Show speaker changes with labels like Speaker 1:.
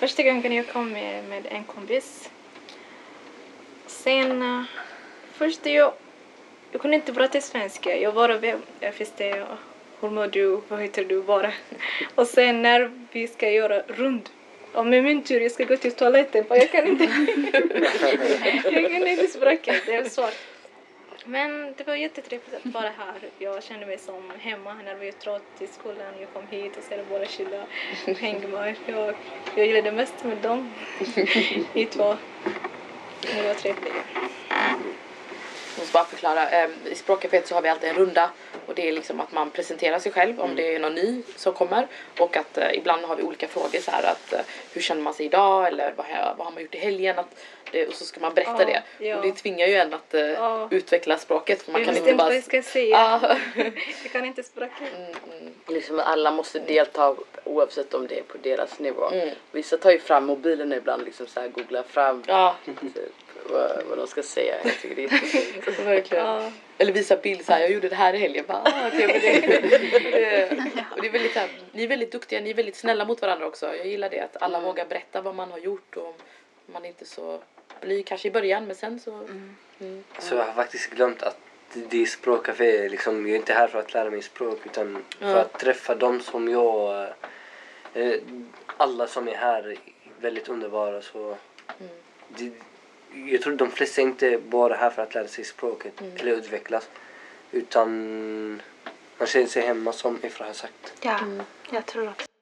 Speaker 1: första gången jag kom med en kompis. Sen först jag kunde inte prata svenska. Jag bara visste hur mår du, vad heter du bara. Och sen när vi ska göra rund. Och med min tur jag ska gå till toaletten. För jag kan inte språket, det är svårt. Men det var jättetrevligt att vara här. Jag kände mig som hemma när vi var trött i skolan. Jag kom hit och sedan bara chilla, hänga med. Jag gillade mest med dem. Vi två. Det var trevligt.
Speaker 2: Jag måste bara förklara. I språkcaféet så har vi alltid en runda. Och det är liksom att man presenterar sig själv om det är någon ny som kommer. Och att ibland har vi olika frågor så här att hur känner man sig idag? Eller vad har man gjort i helgen? Och så ska man berätta det. Ja. Och det tvingar ju en att utveckla språket. För man kan inte bara...
Speaker 1: Jag ska säga. Jag kan inte språket.
Speaker 3: Liksom alla måste delta oavsett om det är på deras nivå. Vissa tar ju fram mobilen ibland liksom så här googlar fram typ, vad de ska säga. Jag tycker det är
Speaker 2: verkligen. Eller visa bild så här, jag gjorde det här i helgen. Bara, okay, och det är väldigt här, ni är väldigt duktiga, ni är väldigt snälla mot varandra också. Jag gillar det att alla vågar berätta vad man har gjort och man är inte så blyg kanske i början, men sen så...
Speaker 4: Så jag har faktiskt glömt att det är språkcafé, liksom, jag är inte här för att lära mig språk utan för att träffa dem som jag... alla som är här är väldigt underbara så... Jag tror de flesta är inte bara här för att lära sig språket eller utvecklas. Utan man känner sig hemma som Efra har sagt.
Speaker 1: Ja, jag tror också.